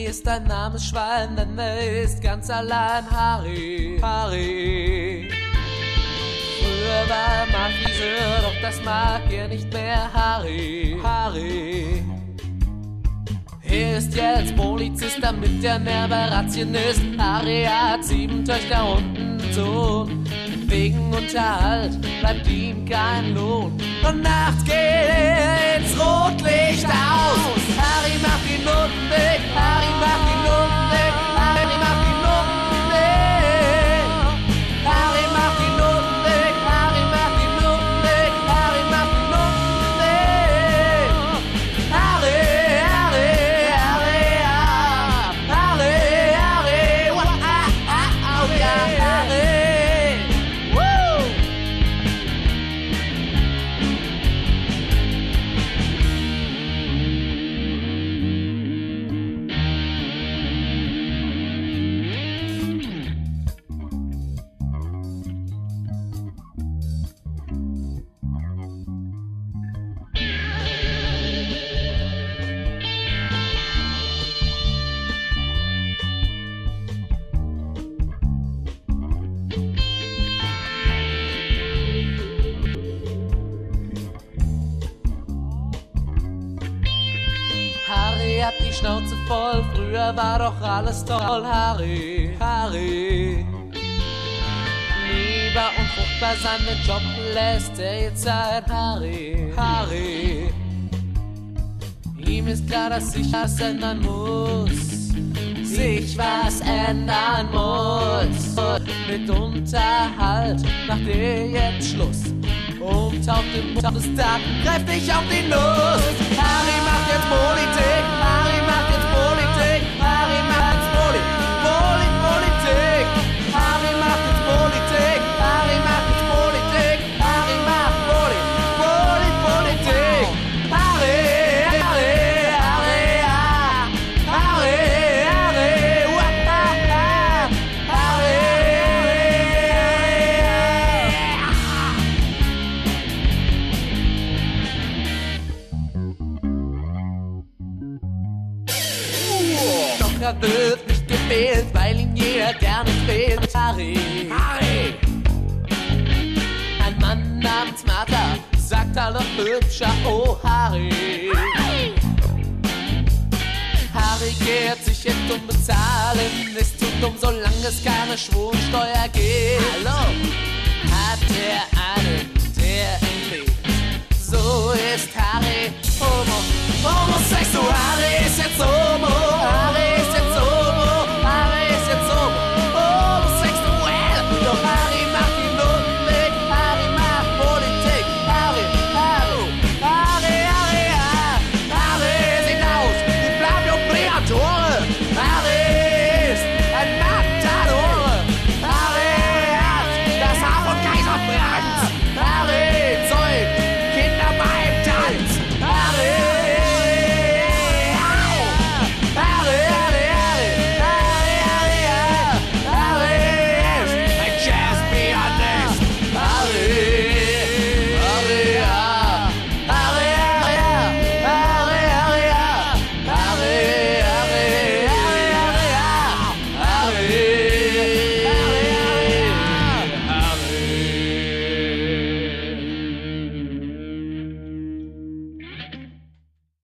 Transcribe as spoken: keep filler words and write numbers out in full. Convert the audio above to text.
ist ein Namensschwein, denn er ist ganz allein Harry, Harry. Früher war er mal Friseur, doch das mag er nicht mehr, Harry, Harry. Er ist jetzt Polizist, damit er mehr bei Razzien ist. Harry hat sieben Töchter und einen Sohn. Wegen Unterhalt bleibt ihm kein Lohn. Und nachts geht er ins Rotlicht aus. Harry macht die Noten weg, Harry macht die Noten weg, Harry macht die Noten weg. Harry macht die Noten weg, Harry macht die Noten weg, Harry macht die Noten weg. Harry, Harry, Harry, ah, Harry, Harry, wa, ah, ah, oh ja, Harry. Harry hat die Schnauze voll, früher war doch alles toll, Harry, Harry. Lieber und fruchtbar seinen Job lässt er jetzt sein, Harry, Harry. Ihm ist klar, dass sich was ändern muss, sich was ändern muss. Mit Unterhalt macht er jetzt Schluss. Umtaucht im Tauch des Daten, greift nicht auf die Nuss. Harry macht jetzt Politik, Harry macht jetzt Politik, Harry macht jetzt Poli, Poli, Politik. Harry macht jetzt Politik, Harry macht jetzt Politik, Harry macht Poli, Poli, Politik. Harry, Harry, Harry, ah, Harry, Harry, wah, ah, ah, Harry. Doch er wird nicht gewählt, weil ihn jeder gerne quält. Harry, Harry. Ein Mann namens Martha sagt alle hübscher, oh Harry. Harry. Harry kehrt sich jetzt um bezahlen, ist zu dumm, solange es keine Schwulensteuer gibt. Hallo,